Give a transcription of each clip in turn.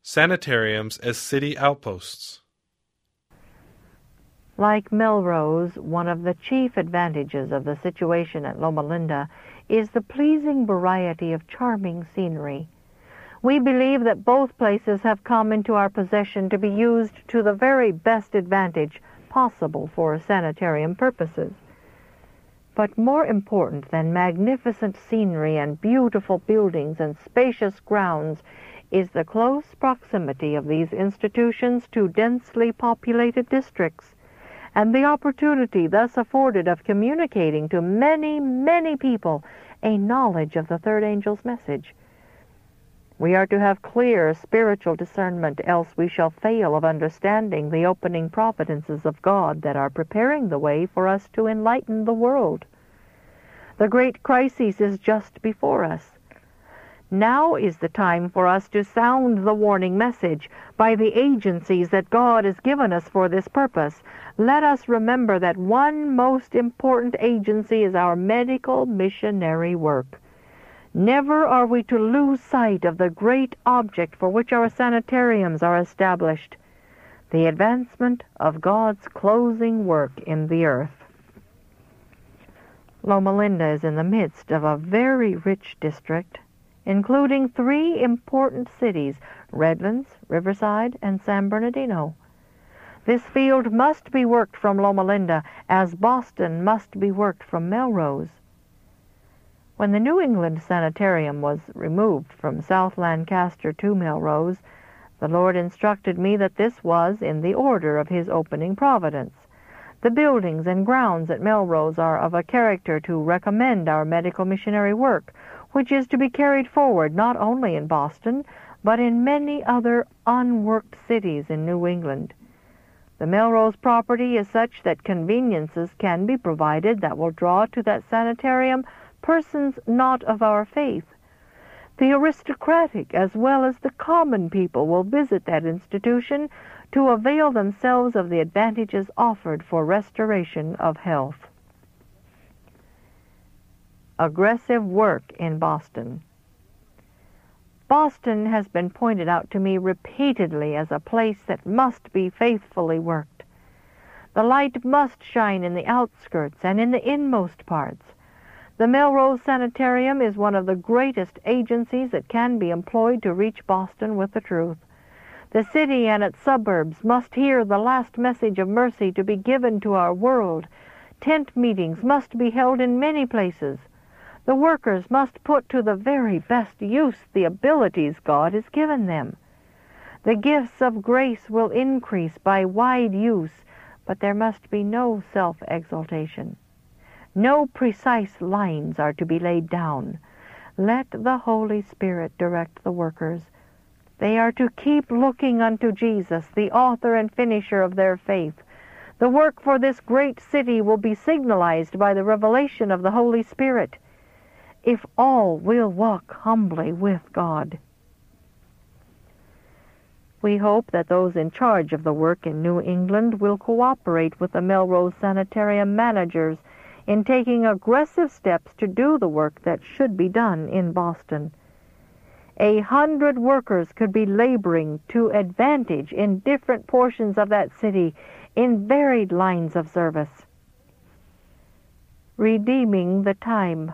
Sanitariums as city outposts. Like Melrose, one of the chief advantages of the situation at Loma Linda is the pleasing variety of charming scenery. We believe that both places have come into our possession to be used to the very best advantage possible for sanitarium purposes. But more important than magnificent scenery and beautiful buildings and spacious grounds is the close proximity of these institutions to densely populated districts, and the opportunity thus afforded of communicating to many, many people a knowledge of the third angel's message. We are to have clear spiritual discernment, else we shall fail of understanding the opening providences of God that are preparing the way for us to enlighten the world. The great crisis is just before us. Now is the time for us to sound the warning message by the agencies that God has given us for this purpose. Let us remember that one most important agency is our medical missionary work. Never are we to lose sight of the great object for which our sanitariums are established, the advancement of God's closing work in the earth. Loma Linda is in the midst of a very rich district, including 3 important cities, Redlands, Riverside, and San Bernardino. This field must be worked from Loma Linda, as Boston must be worked from Melrose. When the New England Sanitarium was removed from South Lancaster to Melrose, the Lord instructed me that this was in the order of His opening providence. The buildings and grounds at Melrose are of a character to recommend our medical missionary work, which is to be carried forward not only in Boston, but in many other unworked cities in New England. The Melrose property is such that conveniences can be provided that will draw to that sanitarium persons not of our faith. The aristocratic as well as the common people will visit that institution to avail themselves of the advantages offered for restoration of health. Aggressive work in Boston. Boston has been pointed out to me repeatedly as a place that must be faithfully worked. The light must shine in the outskirts and in the inmost parts. The Melrose Sanitarium is one of the greatest agencies that can be employed to reach Boston with the truth. The city and its suburbs must hear the last message of mercy to be given to our world. Tent meetings must be held in many places. The workers must put to the very best use the abilities God has given them. The gifts of grace will increase by wide use, but there must be no self-exaltation. No precise lines are to be laid down. Let the Holy Spirit direct the workers. They are to keep looking unto Jesus, the author and finisher of their faith. The work for this great city will be signalized by the revelation of the Holy Spirit, if all will walk humbly with God. We hope that those in charge of the work in New England will cooperate with the Melrose Sanitarium managers in taking aggressive steps to do the work that should be done in Boston. 100 workers could be laboring to advantage in different portions of that city in varied lines of service. Redeeming the time.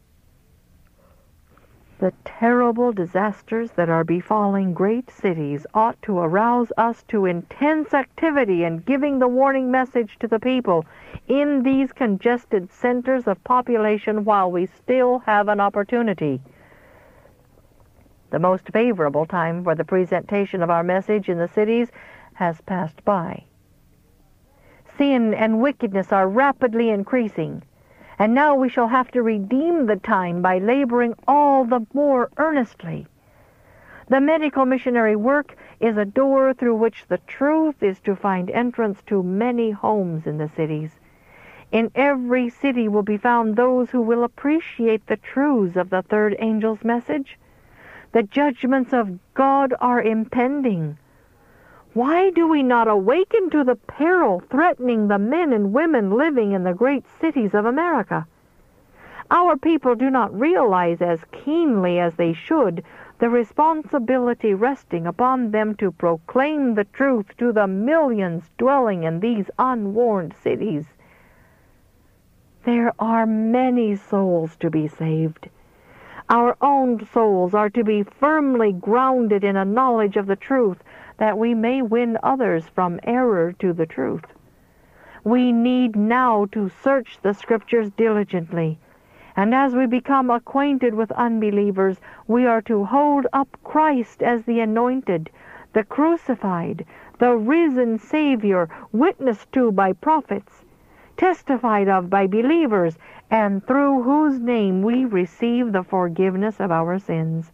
The terrible disasters that are befalling great cities ought to arouse us to intense activity in giving the warning message to the people in these congested centers of population while we still have an opportunity. The most favorable time for the presentation of our message in the cities has passed by. Sin and wickedness are rapidly increasing, and now we shall have to redeem the time by laboring all the more earnestly. The medical missionary work is a door through which the truth is to find entrance to many homes in the cities. In every city will be found those who will appreciate the truths of the third angel's message. The judgments of God are impending. Why do we not awaken to the peril threatening the men and women living in the great cities of America? Our people do not realize as keenly as they should the responsibility resting upon them to proclaim the truth to the millions dwelling in these unwarned cities. There are many souls to be saved. Our own souls are to be firmly grounded in a knowledge of the truth, that we may win others from error to the truth. We need now to search the Scriptures diligently, and as we become acquainted with unbelievers, we are to hold up Christ as the anointed, the crucified, the risen Savior, witnessed to by prophets, testified of by believers, and through whose name we receive the forgiveness of our sins.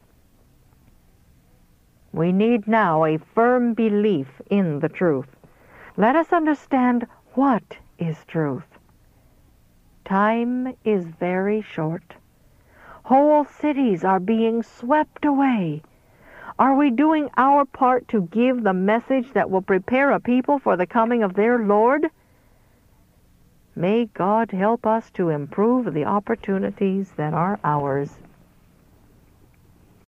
We need now a firm belief in the truth. Let us understand what is truth. Time is very short. Whole cities are being swept away. Are we doing our part to give the message that will prepare a people for the coming of their Lord? May God help us to improve the opportunities that are ours.